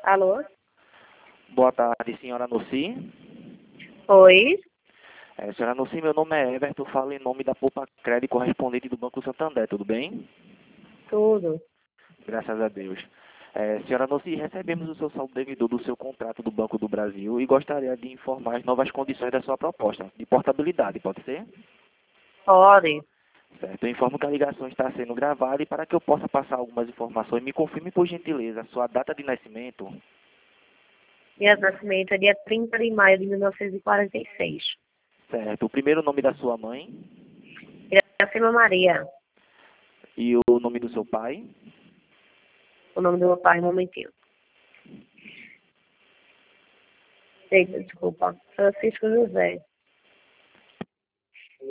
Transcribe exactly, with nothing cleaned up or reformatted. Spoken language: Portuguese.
Alô? Boa tarde, senhora Nuci. Oi? É, senhora Nuci, meu nome é Everton, falo em nome da Poupa Crédito correspondente do Banco Santander, tudo bem? Tudo. Graças a Deus. É, senhora Nuci, recebemos o seu saldo devedor do seu contrato do Banco do Brasil e gostaria de informar as novas condições da sua proposta de portabilidade, pode ser? Pode. Certo, eu informo que a ligação está sendo gravada e para que eu possa passar algumas informações, me confirme por gentileza a sua data de nascimento. Minha nascimento é dia trinta de maio de mil novecentos e quarenta e seis. Certo, o primeiro nome da sua mãe Iracema Maria. e o nome do seu pai. O nome do meu pai, um momentinho. Eita, desculpa. Francisco José.